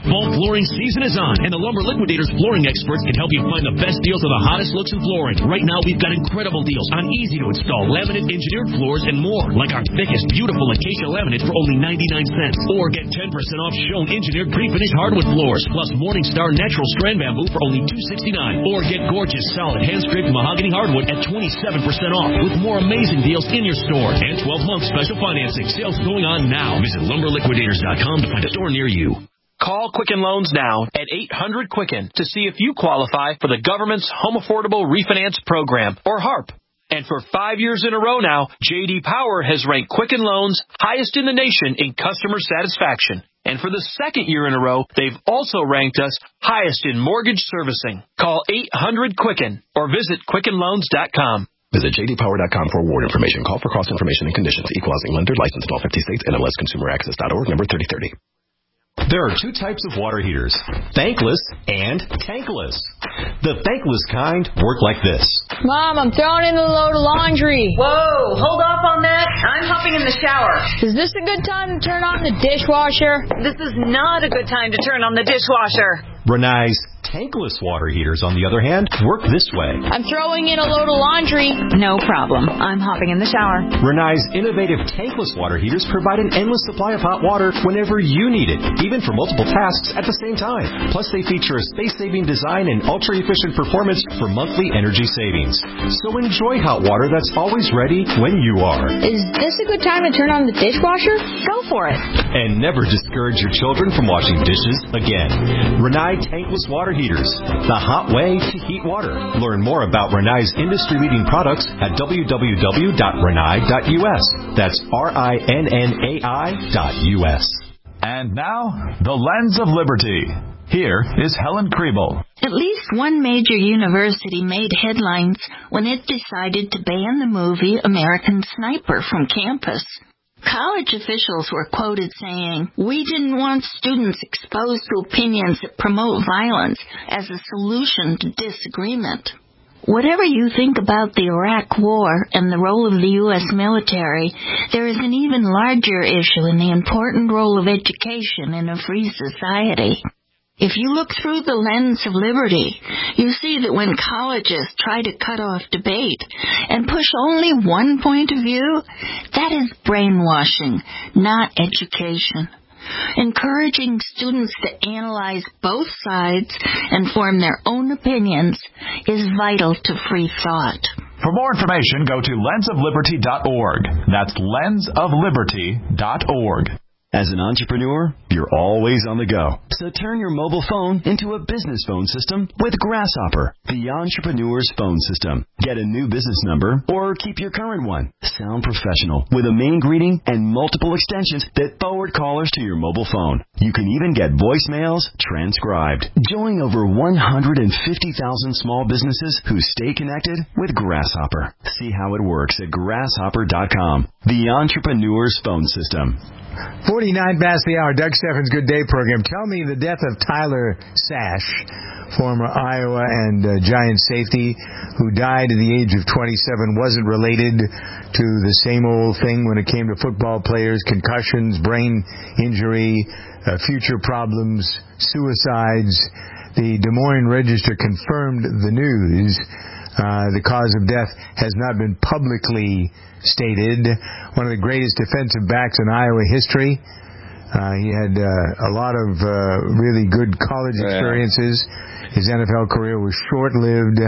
Fall flooring season is on, and the Lumber Liquidators flooring experts can help you find the best deals on the hottest looks in flooring. Right now, we've got incredible deals on easy-to-install laminate engineered floors and more, like our thickest, beautiful acacia laminate for only ninety-nine cents. Or get ten percent off Schoen engineered pre-finished hardwood floors, plus Morningstar natural strand bamboo for only two sixty-nine. Or get gorgeous, solid, hand-scraped mahogany hardwood at twenty-seven percent off, with more amazing deals in your store. And twelve month special financing. Sales going on now. Visit lumber liquidators dot com to find a store near you. Call Quicken Loans now at eight hundred Quicken to see if you qualify for the government's Home Affordable Refinance Program, or HARP. And for five years in a row now, J D Power has ranked Quicken Loans highest in the nation in customer satisfaction. And for the second year in a row, they've also ranked us highest in mortgage servicing. Call eight hundred Quicken or visit quicken loans dot com. Visit j d power dot com for award information. Call for cost information and conditions. Equal housing lender. Licensed in all fifty states. N M L S consumer access dot org. Number thirty thirty. There are two types of water heaters, thankless and tankless. The thankless kind work like this. Mom, I'm throwing in a load of laundry. Whoa, hold off on that. I'm hopping in the shower. Is this a good time to turn on the dishwasher? This is not a good time to turn on the dishwasher. Rinnai's tankless water heaters, on the other hand, work this way. I'm throwing in a load of laundry. No problem. I'm hopping in the shower. Rinnai's innovative tankless water heaters provide an endless supply of hot water whenever you need it, even for multiple tasks at the same time. Plus, they feature a space-saving design and ultra-efficient performance for monthly energy savings. So enjoy hot water that's always ready when you are. Is this a good time to turn on the dishwasher? Go for it. And never discourage your children from washing dishes again. Rinnai tankless water heaters, the hot way to heat water. Learn more about Rinnai's industry-leading products at w w w dot rinnai dot u s. That's R I N N A I dot U S. And now, the Lens of Liberty. Here is Helen Kriebel. At least one major university made headlines when it decided to ban the movie American Sniper from campus. College officials were quoted saying, "We didn't want students exposed to opinions that promote violence as a solution to disagreement." Whatever you think about the Iraq War and the role of the U S military, there is an even larger issue in the important role of education in a free society. If you look through the lens of liberty, you see that when colleges try to cut off debate and push only one point of view, that is brainwashing, not education. Encouraging students to analyze both sides and form their own opinions is vital to free thought. For more information, go to lens of liberty dot org. That's lens of liberty dot org. As an entrepreneur, you're always on the go. So turn your mobile phone into a business phone system with Grasshopper, the entrepreneur's phone system. Get a new business number or keep your current one. Sound professional with a main greeting and multiple extensions that forward callers to your mobile phone. You can even get voicemails transcribed. Join over one hundred fifty thousand small businesses who stay connected with Grasshopper. See how it works at grasshopper dot com. The entrepreneur's phone system. forty-nine past the hour. Doug Steffens' Good Day program. Tell me the death of Tyler Sash, former Iowa and uh, Giant safety, who died at the age of twenty-seven, wasn't related to the same old thing when it came to football players, concussions, brain injury, uh, future problems, suicides. The Des Moines Register confirmed the news. Uh, the cause of death has not been publicly stated. One of the greatest defensive backs in Iowa history. Uh, he had uh, a lot of uh, really good college experiences. His N F L career was short-lived.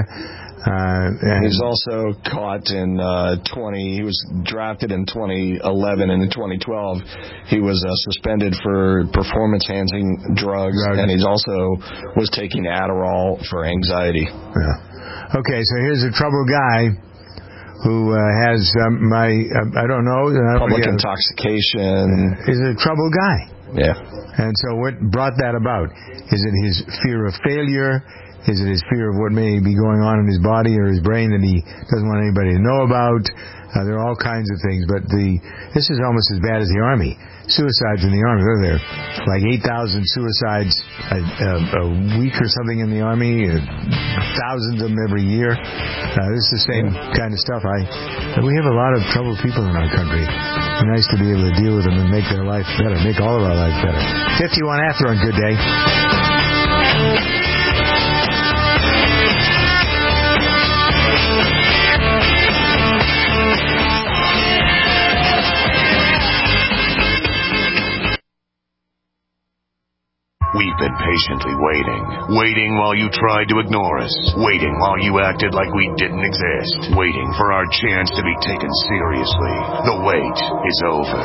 Uh, and He's also caught in uh, twenty. He was drafted in twenty eleven, and in twenty twelve, he was uh, suspended for performance-enhancing drugs, drugs, and he's also was taking Adderall for anxiety. Yeah. Okay, so here's a troubled guy who uh, has um, my, uh, I don't know. I don't Public know, intoxication. Is a troubled guy. Yeah. And so what brought that about? Is it his fear of failure? Is it his fear of what may be going on in his body or his brain that he doesn't want anybody to know about? Uh, there are all kinds of things, but the this is almost as bad as the Army. Suicides in the Army, are there? Like eight thousand suicides a, a, a week or something in the Army, uh, thousands of them every year. Uh, this is the same kind of stuff. I we have a lot of troubled people in our country. It's nice to be able to deal with them and make their life better, make all of our lives better. fifty-one after on Good Day. We've been patiently waiting. Waiting while you tried to ignore us. Waiting while you acted like we didn't exist. Waiting for our chance to be taken seriously. The wait is over.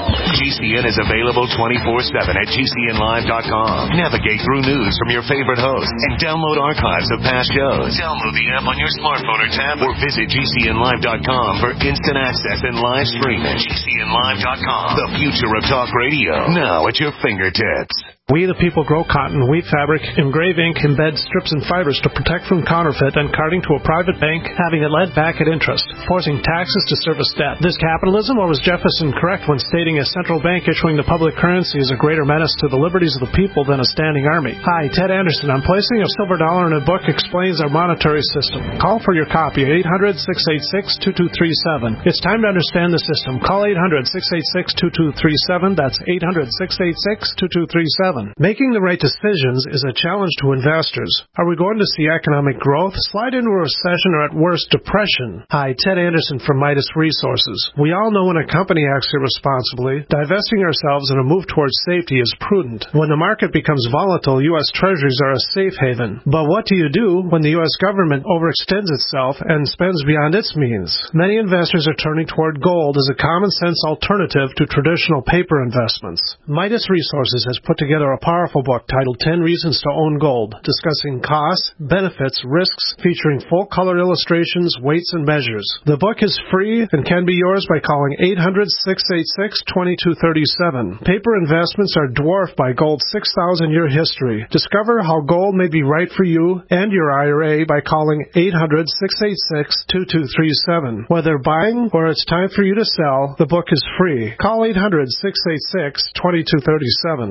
G C N is available twenty-four seven at G C N live dot com. Navigate through news from your favorite hosts and download archives of past shows. Download the app on your smartphone or tablet or visit G C N live dot com for instant access and live streaming. G C N live dot com. The future of talk radio. Now at your fingertips. We the people grow cotton, weave fabric, engrave ink, embed strips and fibers to protect from counterfeit and carting to a private bank, having it lent back at interest, forcing taxes to service debt. This capitalism, or was Jefferson correct when stating a central bank issuing the public currency is a greater menace to the liberties of the people than a standing army? Hi, Ted Anderson. I'm placing a silver dollar in a book explains our monetary system. Call for your copy at eight hundred, six eight six, two two three seven. It's time to understand the system. Call eight hundred, six eight six, two two three seven. That's eight hundred, six eight six, two two three seven. Making the right decisions is a challenge to investors. Are we going to see economic growth, slide into a recession, or at worst, depression? Hi, Ted Anderson from Midas Resources. We all know when a company acts irresponsibly, divesting ourselves in a move towards safety is prudent. When the market becomes volatile, U S Treasuries are a safe haven. But what do you do when the U S government overextends itself and spends beyond its means? Many investors are turning toward gold as a common-sense alternative to traditional paper investments. Midas Resources has put together a powerful book titled ten Reasons to Own Gold, discussing costs, benefits, risks, featuring full-color illustrations, weights, and measures. The book is free and can be yours by calling eight hundred, six eight six, two two three seven. Paper investments are dwarfed by gold's six thousand year history. Discover how gold may be right for you and your I R A by calling eight hundred, six eight six, two two three seven. Whether buying or it's time for you to sell, the book is free. Call eight hundred, six eight six, two two three seven.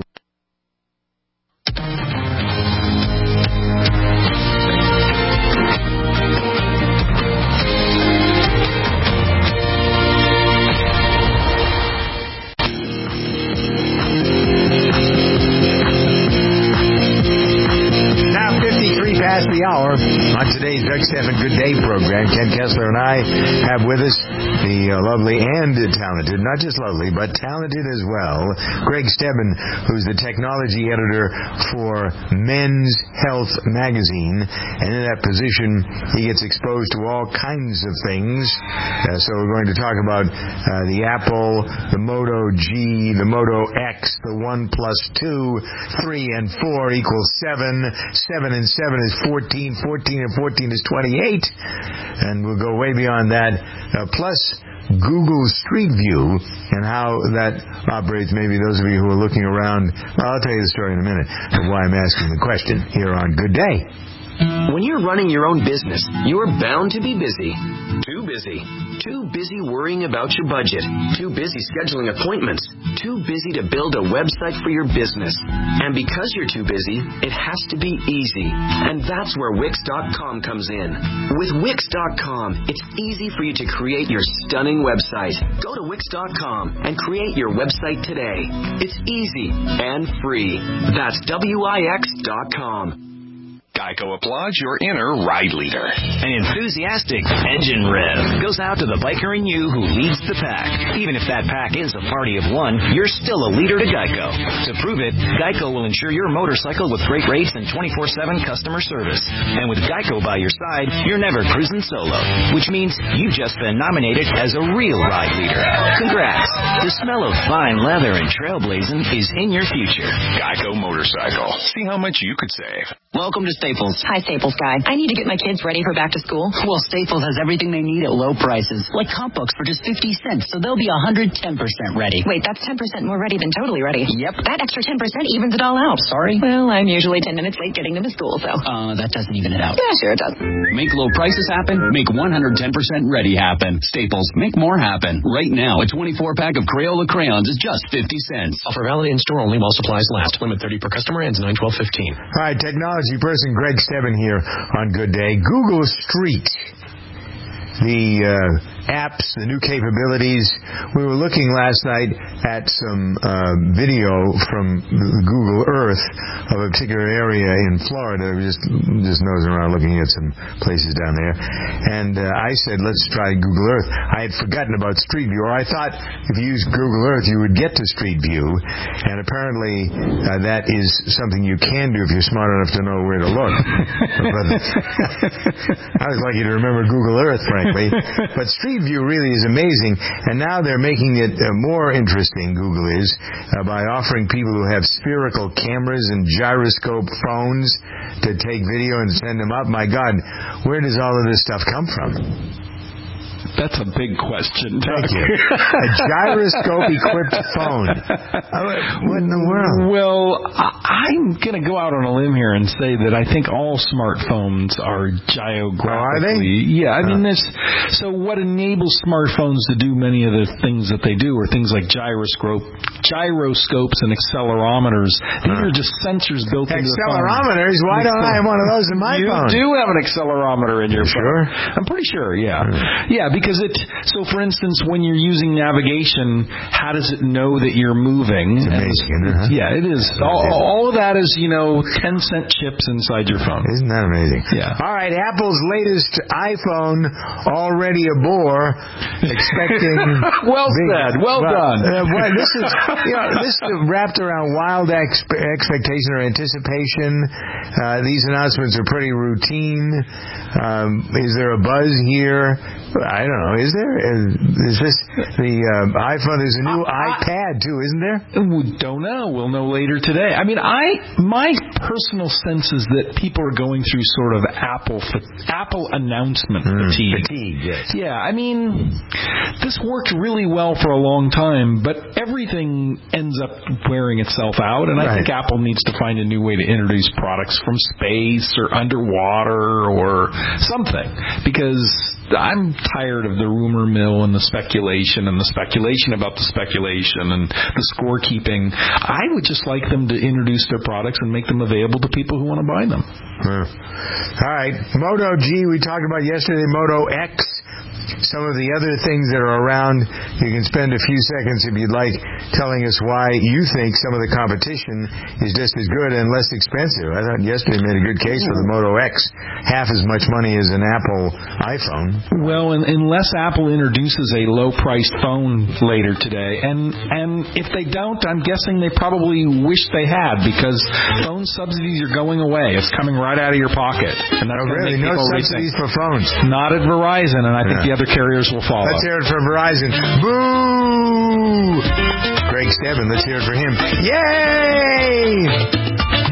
Past the hour on today's Doug Stephan Good Day program. Ken Kessler and I have with us the uh, lovely and talented, not just lovely, but talented as well, Greg Stebben, who's the technology editor for Men's Health magazine. And in that position, he gets exposed to all kinds of things. Uh, so we're going to talk about uh, the Apple, the Moto G, the Moto X, the One Plus two, three and four equals seven, seven and seven is fourteen, fourteen and fourteen is twenty-eight, and we'll go way beyond that. Uh, plus Google Street View and how that operates. Maybe those of you who are looking around, well, I'll tell you the story in a minute of why I'm asking the question here on Good Day. When you're running your own business, you're bound to be busy. Too busy. Too busy worrying about your budget. Too busy scheduling appointments. Too busy to build a website for your business. And because you're too busy, it has to be easy. And that's where Wix dot com comes in. With Wix dot com, it's easy for you to create your stunning website. Go to Wix dot com and create your website today. It's easy and free. That's W I X dot com. Geico applauds your inner ride leader. An enthusiastic engine rev goes out to the biker in you who leads the pack. Even if that pack is a party of one, you're still a leader to Geico. To prove it, Geico will insure your motorcycle with great rates and twenty-four seven customer service. And with Geico by your side, you're never cruising solo, which means you've just been nominated as a real ride leader. Congrats! The smell of fine leather and trailblazing is in your future. Geico Motorcycle. See how much you could save. Welcome to Staples. Hi, Staples guy. I need to get my kids ready for back to school. Well, Staples has everything they need at low prices, like comp books for just fifty cents, so they'll be one hundred ten percent ready. Wait, that's ten percent more ready than totally ready. Yep. That extra ten percent evens it all out. Sorry? Well, I'm usually ten minutes late getting them to school, so. Uh, that doesn't even it out. Yeah, sure it does. Make low prices happen. Make one hundred ten percent ready happen. Staples, make more happen. Right now, a twenty-four pack of Crayola crayons is just fifty cents. Offer valid in store only while supplies last. Limit thirty per customer. Ends nine twelve fifteen. All right, technology person Greg Stebbin here on Good Day. Google Street, the uh, apps, the new capabilities. We were looking last night at some uh, video from Google Earth of a particular area in Florida. We just just nosing around looking at some places down there. And uh, I said, let's try Google Earth. I had forgotten about Street View, or I thought if you used Google Earth, you would get to Street View. And apparently uh, that is something you can do if you're smart enough to know where to look. But I was lucky to remember Google Earth, frankly. But Street View really is amazing, and now they're making it uh, more interesting, Google is, uh, by offering people who have spherical cameras and gyroscope phones to take video and send them up. My God, where does all of this stuff come from? That's a big question, Doug. Thank you. A gyroscope-equipped phone. What in the world? Well, I'm going to go out on a limb here and say that I think all smartphones are gyrographically. Oh, are they? Yeah, I uh. mean, this. So what enables smartphones to do many of the things that they do are things like gyroscope, gyroscopes and accelerometers. These uh. are just sensors built into the phone. Accelerometers? Why don't I have one of those in my you phone? You do have an accelerometer in your you phone. Sure? I'm pretty sure, yeah. Mm. Yeah, because Because it, so for instance, when you're using navigation, how does it know that you're moving? It's amazing, and, huh? Yeah, it is. All, all of that is, you know, ten cent chips inside your phone. Isn't that amazing? Yeah. All right, Apple's latest iPhone already a bore, expecting. well big, said. Well, well done. Uh, well, this is you know, this is wrapped around wild ex- expectation or anticipation. Uh, these announcements are pretty routine. Um, is there a buzz here? I don't know. Is there? Is this the uh, iPhone? There's a new uh, iPad too, isn't there? We don't know. We'll know later today. I mean, I my personal sense is that people are going through sort of Apple Apple announcement mm, fatigue. Fatigue, yes. Yeah, I mean, this worked really well for a long time, but everything ends up wearing itself out, and I right. think Apple needs to find a new way to introduce products from space or underwater or something, because I'm tired of the rumor mill and the speculation and the speculation about the speculation and the scorekeeping. I would just like them to introduce their products and make them available to people who want to buy them. Huh. All right. Moto G, we talked about yesterday, Moto X. Some of the other things that are around, you can spend a few seconds, if you'd like, telling us why you think some of the competition is just as good and less expensive. I thought yesterday made a good case for the Moto X. Half as much money as an Apple iPhone. Well, and, unless Apple introduces a low-priced phone later today, and and if they don't, I'm guessing they probably wish they had, because phone subsidies are going away. It's coming right out of your pocket. And that's oh, really? No subsidies rethink. for phones? Not at Verizon, and I think yeah. the other carriers will follow. Let's hear it for Verizon. Boo! Greg Stebbin, let's hear it for him. Yay!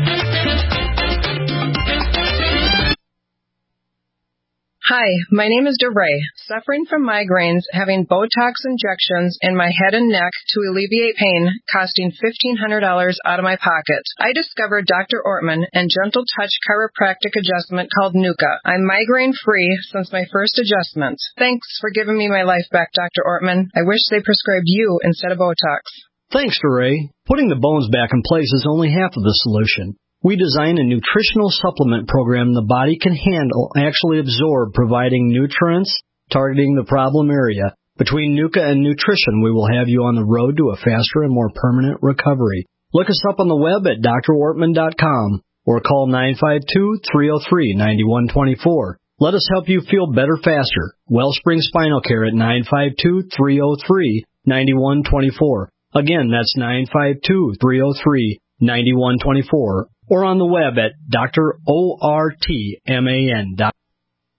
Hi, my name is DeRay. Suffering from migraines, having Botox injections in my head and neck to alleviate pain, costing fifteen hundred dollars out of my pocket. I discovered Doctor Ortman and Gentle Touch chiropractic adjustment called Nuka. I'm migraine-free since my first adjustment. Thanks for giving me my life back, Doctor Ortman. I wish they prescribed you instead of Botox. Thanks, DeRay. Putting the bones back in place is only half of the solution. We design a nutritional supplement program the body can handle, actually absorb, providing nutrients, targeting the problem area. Between Nuka and nutrition, we will have you on the road to a faster and more permanent recovery. Look us up on the web at D R ortman dot com or call nine five two, three oh three, nine one two four. Let us help you feel better faster. Wellspring Spinal Care at nine five two, three oh three, nine one two four. Again, that's nine five two, three oh three, nine one two four. Or on the web at D R ortman dot com.